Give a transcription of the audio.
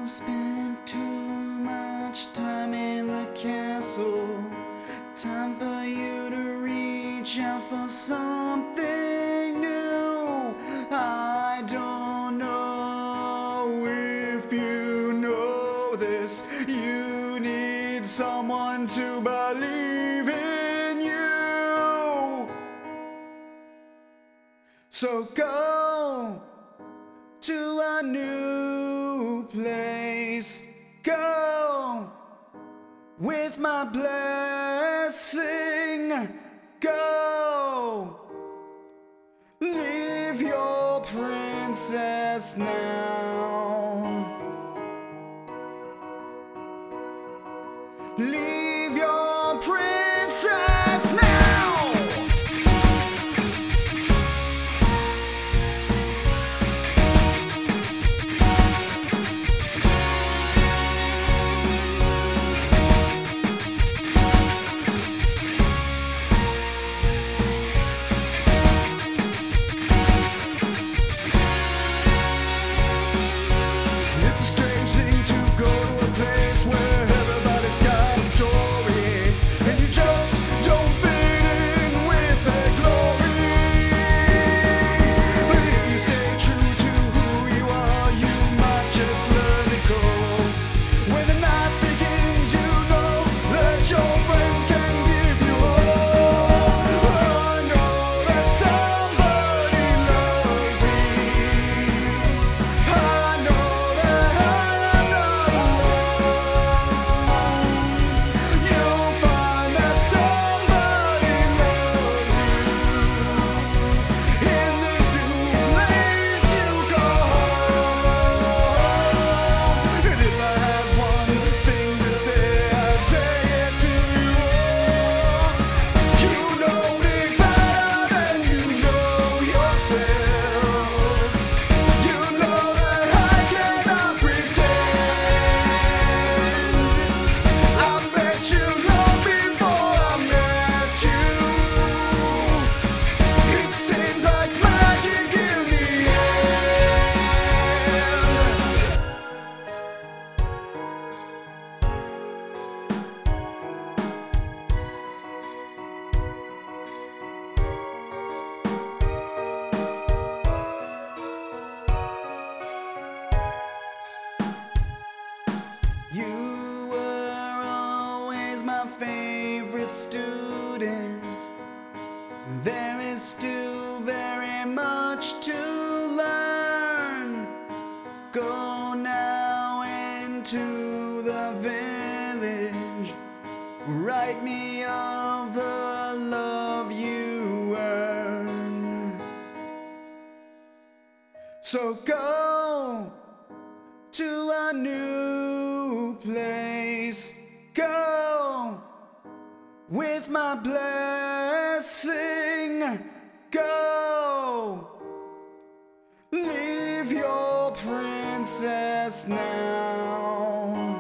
spent too much time in the castle. Time for you to reach out for something new. I don't know if you know this. You need someone to believe in you. So go to a new place. Go with my blessing. Go leave your princess now. Leave your princess now. You were always my favorite student. There is still very much to learn. Go now into the village. Write me of the love you earn. So go to a new place. Go with my blessing. Go leave your princess now.